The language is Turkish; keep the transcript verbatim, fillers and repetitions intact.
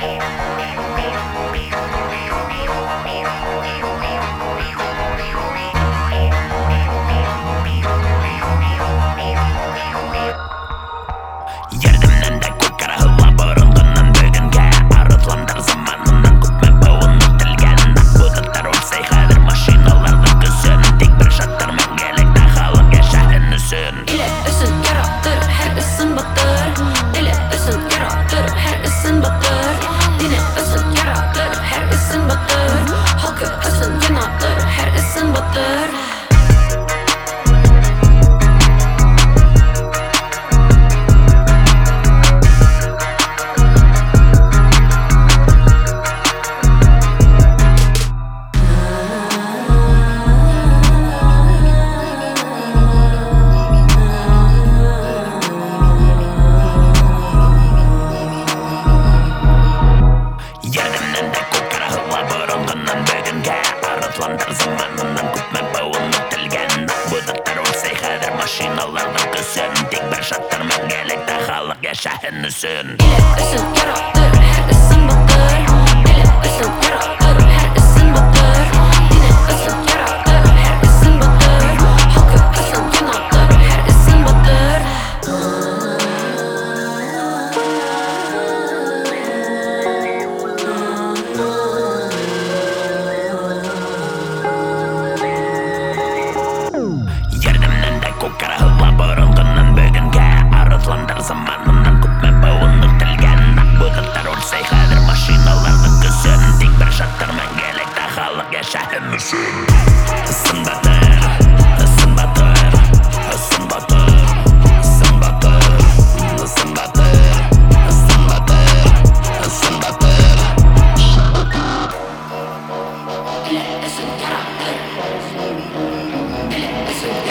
Yerdimden de ko'kara hıva burungundan bugünge arıtlandır zamanından kupme boğunluk tilgen bulutlar olsay hadir maşinalardan küsün tek bir şarttır mengelekte halık yaşayın üsün İle üsün yarattır her üsün batır İle üsün yarattır her üsün batır Dine üsün yarattır her üsün batır Halkı üsün yanattır her üsün batır Yerdimden de ko'kara hıva burungundan bugünge arıtlandır zamanından kupme boğunluk tilgen bulutlar olsay hadir maşinalardan küsün tek bir şarttır mengelekte halık yaşayın üsün İle üsün yarattır her üsün batır İle üsün yarattır her üsün batır Dine üsün yarattır her üsün batır Halkı üsün yanattır her üsün batır Yerdimden de ko'kara hıva burungundan bugünge arıtlandır zamanından kupme boğunluk tilgen bulutlar olsay hadir maşinalardan küsün tek bir şarttır mengelekte halık yaşayın üsün Isın batır, ısın batır, ısın batır, ısın batır, ısın batır, ısın batır, ısın batır İle üsün yarattır İle üsün